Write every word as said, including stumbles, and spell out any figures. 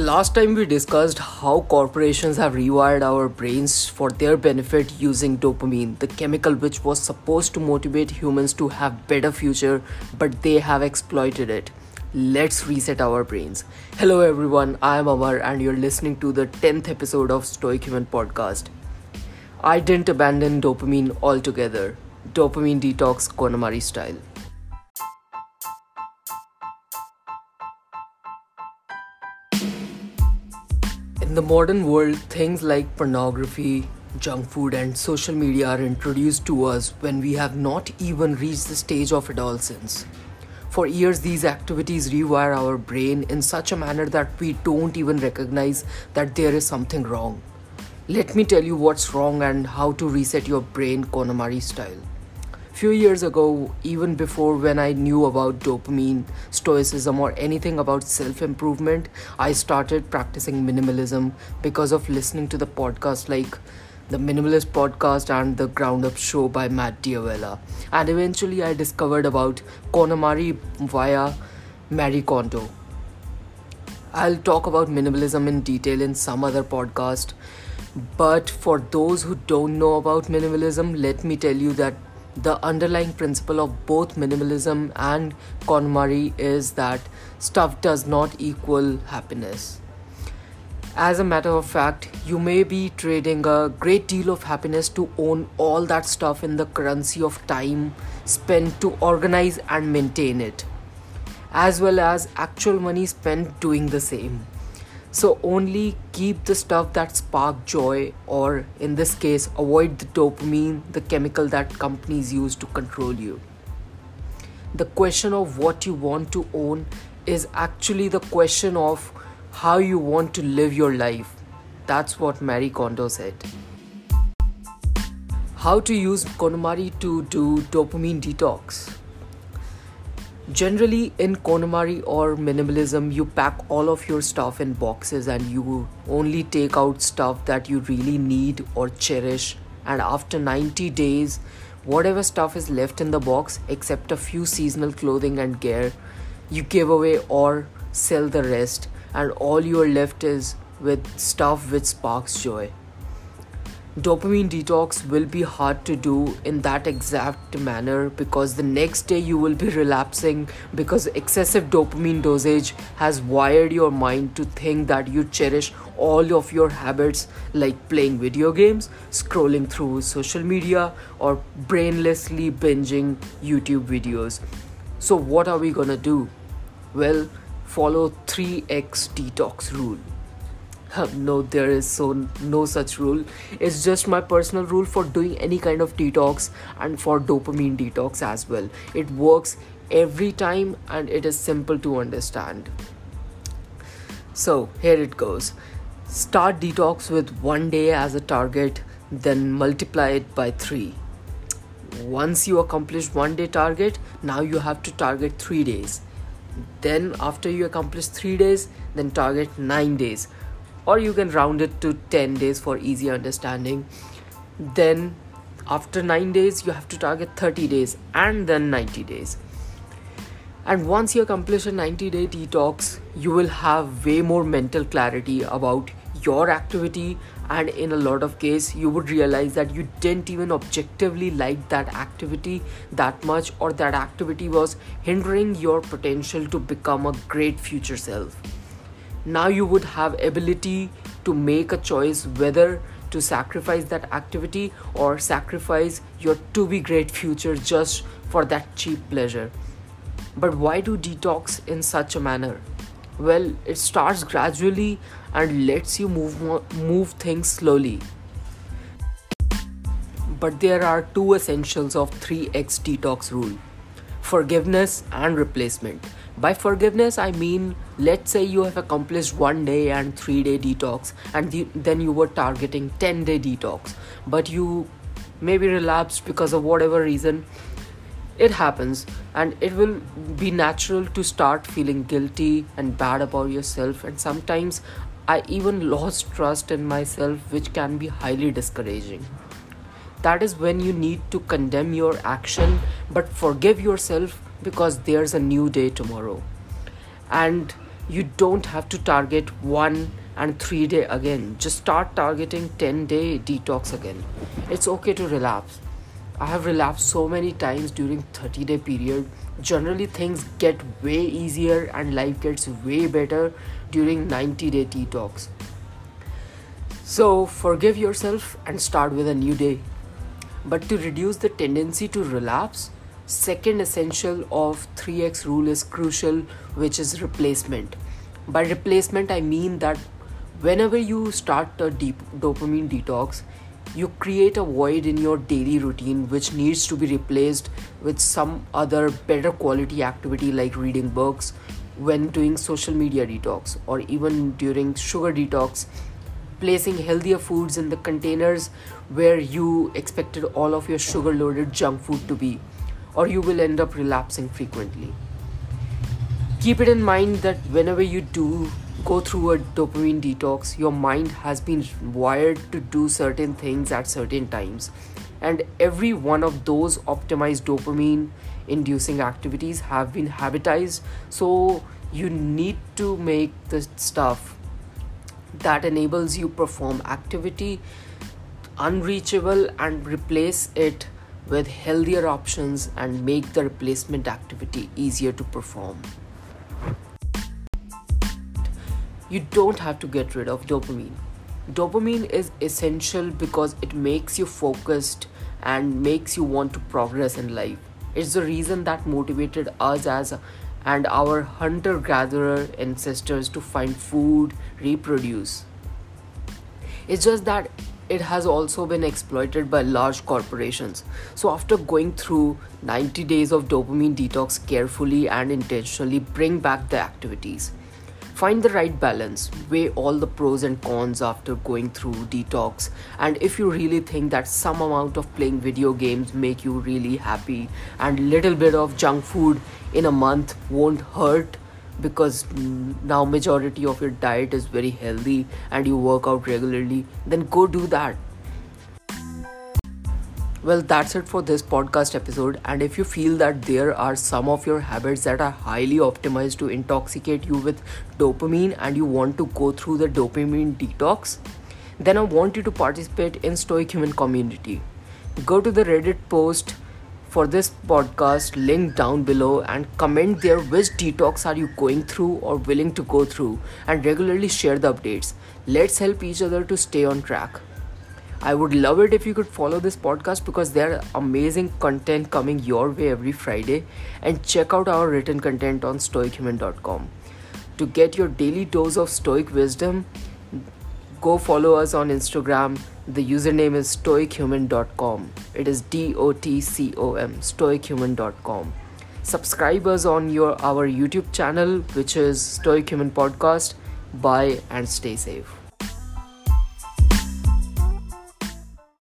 Last time we discussed how corporations have rewired our brains for their benefit using dopamine, the chemical which was supposed to motivate humans to have better future, but they have exploited it. Let's reset our brains. Hello everyone, I am Amar and you're listening to the tenth episode of Stoic Human Podcast. I didn't abandon dopamine altogether. Dopamine detox Konamari style. In the modern world, things like pornography, junk food, and social media are introduced to us when we have not even reached the stage of adolescence. For years, these activities rewire our brain in such a manner that we don't even recognize that there is something wrong. Let me tell you what's wrong and how to reset your brain Konamari style. Few years ago, even before when I knew about dopamine, stoicism or anything about self-improvement, I started practicing minimalism because of listening to the podcast like the Minimalist Podcast and the Ground Up Show by Matt D'Avella. And eventually I discovered about Konamari via Marie Kondo. I'll talk about minimalism in detail in some other podcast. But for those who don't know about minimalism, let me tell you that the underlying principle of both minimalism and KonMari is that stuff does not equal happiness. As a matter of fact, you may be trading a great deal of happiness to own all that stuff in the currency of time spent to organize and maintain it, as well as actual money spent doing the same. So only keep the stuff that spark joy, or in this case, avoid the dopamine, the chemical that companies use to control you. The question of what you want to own is actually the question of how you want to live your life. That's what Marie Kondo said. How to use Konamari to do dopamine detox. Generally, in Konamari or minimalism, you pack all of your stuff in boxes and you only take out stuff that you really need or cherish. And after ninety days, whatever stuff is left in the box, except a few seasonal clothing and gear, you give away or sell the rest. And all you are left is with stuff which sparks joy. Dopamine detox will be hard to do in that exact manner because the next day you will be relapsing because excessive dopamine dosage has wired your mind to think that you cherish all of your habits like playing video games, scrolling through social media, or brainlessly binging YouTube videos. So what are we gonna do? Well, follow three X detox rule. No, there is so no such rule. It's just my personal rule for doing any kind of detox and for dopamine detox as well. It works every time and it is simple to understand. So here it goes. Start detox with one day as a target, then multiply it by three. Once you accomplish one day target, now you have to target three days. Then after you accomplish three days, then target nine days. Or you can round it to ten days for easy understanding. Then after nine days, you have to target thirty days and then ninety days. And once you accomplish a ninety day detox, you will have way more mental clarity about your activity, and in a lot of cases, you would realize that you didn't even objectively like that activity that much, or that activity was hindering your potential to become a great future self. Now you would have ability to make a choice whether to sacrifice that activity or sacrifice your to be great future just for that cheap pleasure. But why do detox in such a manner? Well, it starts gradually and lets you move mo- move things slowly. But there are two essentials of three X detox rule: forgiveness and replacement. By forgiveness, I mean, let's say you have accomplished one day and three day detox, and the, then you were targeting ten day detox, but you maybe relapsed because of whatever reason. It happens, and it will be natural to start feeling guilty and bad about yourself, and sometimes I even lost trust in myself, which can be highly discouraging. That is when you need to condemn your action but forgive yourself because there's a new day tomorrow. And You don't have to target one and three day again. Just start targeting ten day detox again. It's okay to relapse. I have relapsed so many times during thirty day period. Generally things get way easier and life gets way better during ninety day detox. So forgive yourself and start with a new day. But to reduce the tendency to relapse, second essential of three x rule is crucial, which is replacement. By replacement, I mean that whenever you start a deep dopamine detox, you create a void in your daily routine which needs to be replaced with some other better quality activity like reading books, when doing social media detox, or even during sugar detox, placing healthier foods in the containers where you expected all of your sugar loaded junk food to be, or you will end up relapsing frequently. Keep it in mind that whenever you do go through a dopamine detox, your mind has been wired to do certain things at certain times, and every one of those optimized dopamine inducing activities have been habitized. So you need to make the stuff that enables you perform activity unreachable and replace it with healthier options and make the replacement activity easier to perform. You don't have to get rid of dopamine. Dopamine is essential because it makes you focused and makes you want to progress in life. It's the reason that motivated us as and our hunter-gatherer ancestors to find food, reproduce. It's just that it has also been exploited by large corporations. So after going through ninety days of dopamine detox carefully and intentionally, bring back the activities. Find the right balance, weigh all the pros and cons after going through detox, and if you really think that some amount of playing video games make you really happy and little bit of junk food in a month won't hurt, because mm, now majority of your diet is very healthy and you work out regularly, then go do that. Well, that's it for this podcast episode. And if you feel that there are some of your habits that are highly optimized to intoxicate you with dopamine and you want to go through the dopamine detox, then I want you to participate in Stoic Human Community. Go to the Reddit post for this podcast, link down below, and comment there which detox are you going through or willing to go through, and regularly share the updates. Let's help each other to stay on track. I would love it if you could follow this podcast because there are amazing content coming your way every Friday, and check out our written content on stoic human dot com. To get your daily dose of stoic wisdom, go follow us on Instagram. The username is stoic human dot com. It is D O T C O M, stoic human dot com. Subscribe us on your our YouTube channel, which is Stoic Human Podcast. Bye and stay safe.